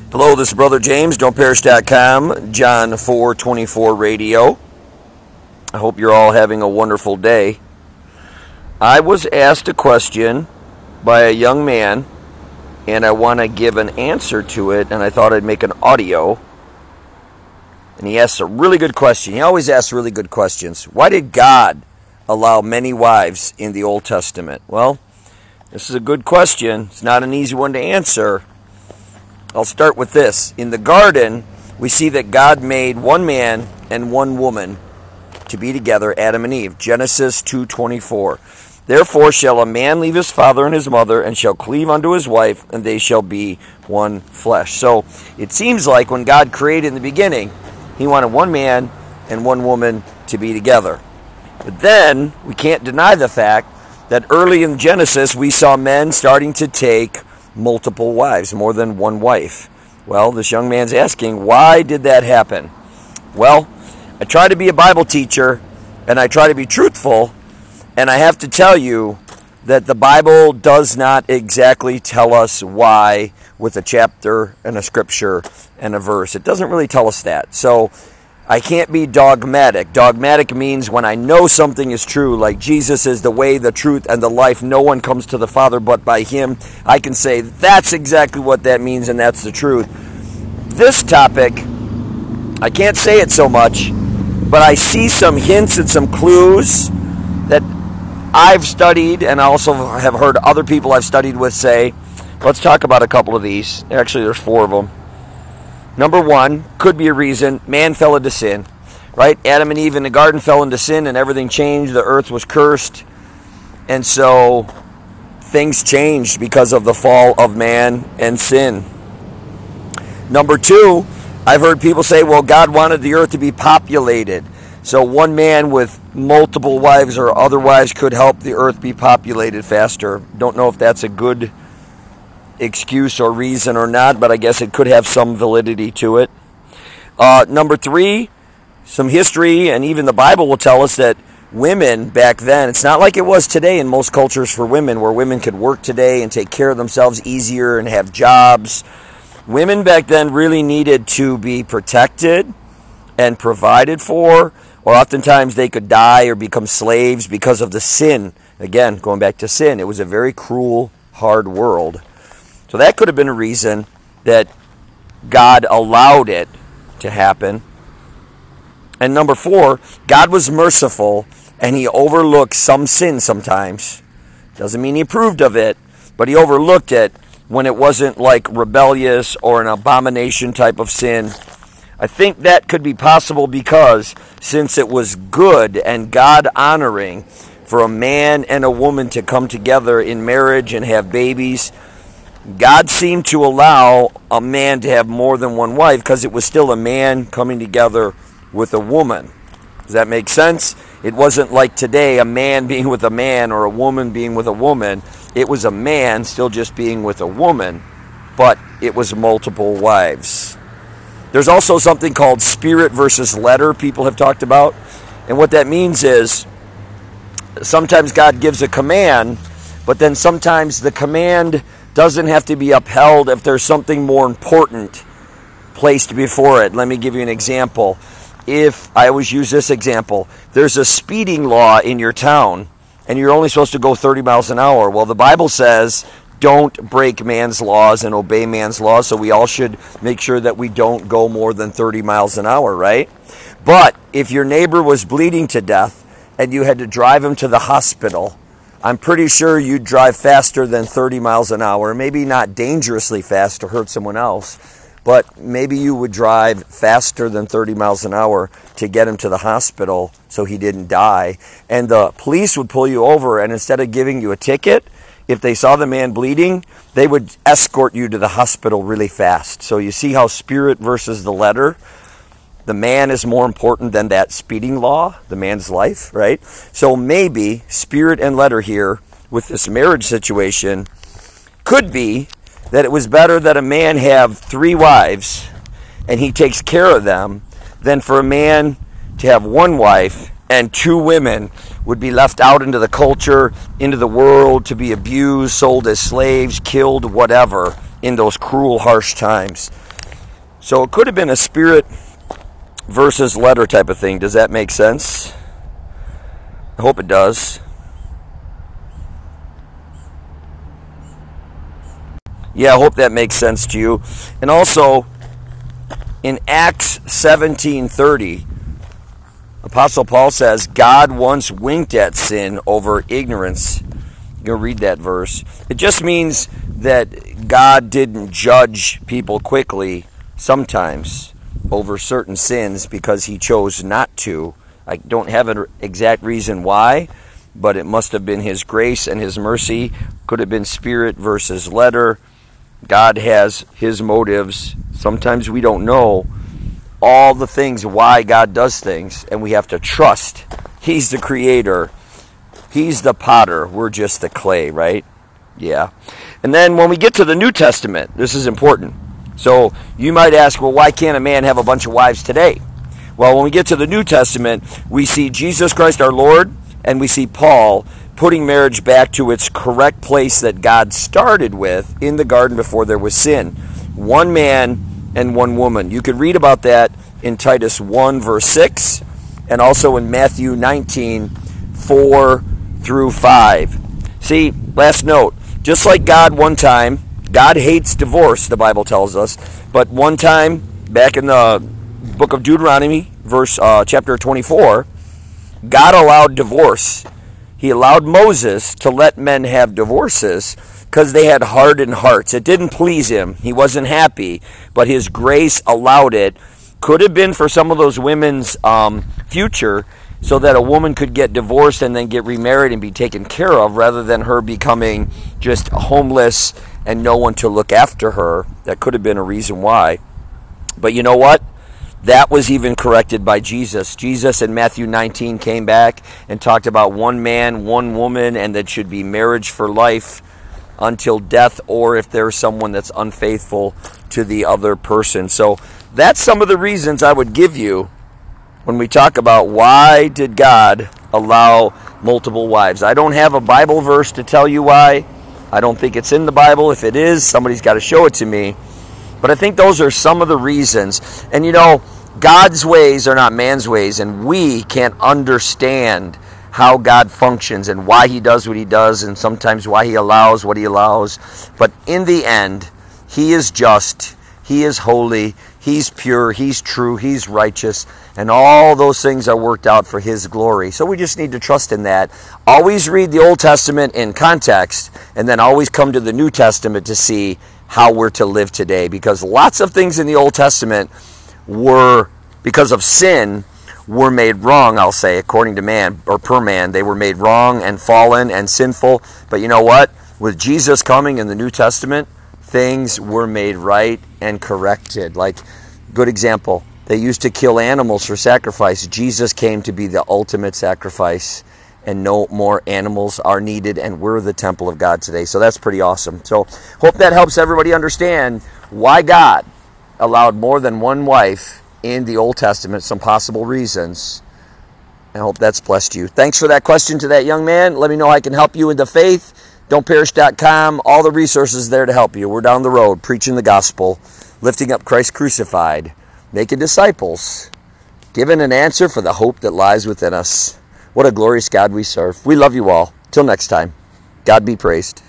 Hello, this is Brother James, don'tperish.com, John 4:24 radio. I hope you're all having a wonderful day. I was asked a question by a young man, and I want to give an answer to it, and I thought I'd make an audio. And he asked a really good question. He always asks really good questions. Why did God allow many wives in the Old Testament? Well, this is a good question. It's not an easy one to answer. I'll start with this. In the garden, we see that God made one man and one woman to be together, Adam and Eve. Genesis 2:24. Therefore shall a man leave his father and his mother, and shall cleave unto his wife, and they shall be one flesh. So it seems like when God created in the beginning, he wanted one man and one woman to be together. But then we can't deny the fact that early in Genesis we saw men starting to take multiple wives, more than one wife. Well, this young man's asking, why did that happen? Well, I try to be a Bible teacher, and I try to be truthful, and I have to tell you that the Bible does not exactly tell us why with a chapter and a scripture and a verse. It doesn't really tell us that. So I can't be dogmatic. Dogmatic means when I know something is true, like Jesus is the way, the truth, and the life. No one comes to the Father but by him. I can say that's exactly what that means, and that's the truth. This topic, I can't say it so much, but I see some hints and some clues that I've studied, and I also have heard other people I've studied with say. Let's talk about a couple of these. Actually, there's 4 of them. Number 1, could be a reason, man fell into sin, right? Adam and Eve in the garden fell into sin and everything changed. The earth was cursed. And so things changed because of the fall of man and sin. Number 2, I've heard people say, well, God wanted the earth to be populated. So one man with multiple wives or other wives could help the earth be populated faster. Don't know if that's a good excuse or reason or not, but I guess it could have some validity to it. Number 3, some history, and even the Bible will tell us that women back then, it's not like it was today in most cultures for women, where women could work today and take care of themselves easier and have jobs. Women back then really needed to be protected and provided for, or oftentimes they could die or become slaves because of the sin. Again, going back to sin, it was a very cruel, hard world. So that could have been a reason that God allowed it to happen. And number 4, God was merciful, and he overlooked some sin sometimes. Doesn't mean he approved of it, but he overlooked it when it wasn't like rebellious or an abomination type of sin. I think that could be possible because since it was good and God-honoring for a man and a woman to come together in marriage and have babies, God seemed to allow a man to have more than one wife because it was still a man coming together with a woman. Does that make sense? It wasn't like today, a man being with a man or a woman being with a woman. It was a man still just being with a woman, but it was multiple wives. There's also something called spirit versus letter people have talked about. And what that means is sometimes God gives a command, but then sometimes the command doesn't have to be upheld if there's something more important placed before it. Let me give you an example. If I always use this example, there's a speeding law in your town, and you're only supposed to go 30 miles an hour. Well, the Bible says don't break man's laws and obey man's laws, so we all should make sure that we don't go more than 30 miles an hour, right? But if your neighbor was bleeding to death and you had to drive him to the hospital, I'm pretty sure you'd drive faster than 30 miles an hour. Maybe not dangerously fast to hurt someone else, but maybe you would drive faster than 30 miles an hour to get him to the hospital so he didn't die. And the police would pull you over, and instead of giving you a ticket, if they saw the man bleeding, they would escort you to the hospital really fast. So you see how spirit versus the letter, the man is more important than that speeding law, the man's life, right? So maybe spirit and letter here with this marriage situation could be that it was better that a man have 3 wives and he takes care of them than for a man to have 1 wife and 2 women would be left out into the culture, into the world, to be abused, sold as slaves, killed, whatever, in those cruel, harsh times. So it could have been a spirit versus letter type of thing. Does that make sense? I hope it does. Yeah, I hope that makes sense to you. And also, in Acts 17:30, Apostle Paul says, God once winked at sin over ignorance. You'll read that verse. It just means that God didn't judge people quickly sometimes over certain sins because he chose not to. I don't have an exact reason why, but it must have been his grace and his mercy. Could have been spirit versus letter. God has his motives. Sometimes we don't know all the things why God does things, and we have to trust. He's the creator. He's the potter. We're just the clay, right? Yeah. And then when we get to the New Testament, this is important. So you might ask, well, why can't a man have a bunch of wives today? Well, when we get to the New Testament, we see Jesus Christ our Lord, and we see Paul putting marriage back to its correct place that God started with in the garden before there was sin. One man and one woman. You could read about that in Titus 1, verse 6, and also in Matthew 19, 4 through 5. See, last note, just like God one time, God hates divorce, the Bible tells us, but one time, back in the book of Deuteronomy, chapter 24, God allowed divorce. He allowed Moses to let men have divorces because they had hardened hearts. It didn't please him. He wasn't happy, but his grace allowed it. Could have been for some of those women's future, so that a woman could get divorced and then get remarried and be taken care of, rather than her becoming just homeless and no one to look after her. That could have been a reason why. But you know what? That was even corrected by Jesus. Jesus in Matthew 19 came back and talked about one man, one woman, and that should be marriage for life until death, or if there's someone that's unfaithful to the other person. So that's some of the reasons I would give you when we talk about why did God allow multiple wives. I don't have a Bible verse to tell you why. I don't think it's in the Bible. If it is, somebody's got to show it to me. But I think those are some of the reasons. And you know, God's ways are not man's ways, and we can't understand how God functions and why he does what he does, and sometimes why he allows what he allows. But in the end, he is just, he is holy, he's pure, he's true, he's righteous, and all those things are worked out for his glory. So we just need to trust in that. Always read the Old Testament in context, and then always come to the New Testament to see how we're to live today, because lots of things in the Old Testament were, because of sin, were made wrong, I'll say, according to man, or per man. They were made wrong and fallen and sinful. But you know what? With Jesus coming in the New Testament, things were made right and corrected. Like, good example, they used to kill animals for sacrifice. Jesus came to be the ultimate sacrifice, and no more animals are needed, and we're the temple of God today. So that's pretty awesome. So hope that helps everybody understand why God allowed more than one wife in the Old Testament, some possible reasons. I hope that's blessed you. Thanks for that question to that young man. Let me know how I can help you in the faith. Don'tPerish.com, all the resources there to help you. We're down the road preaching the gospel, lifting up Christ crucified, making disciples, giving an answer for the hope that lies within us. What a glorious God we serve. We love you all. Till next time, God be praised.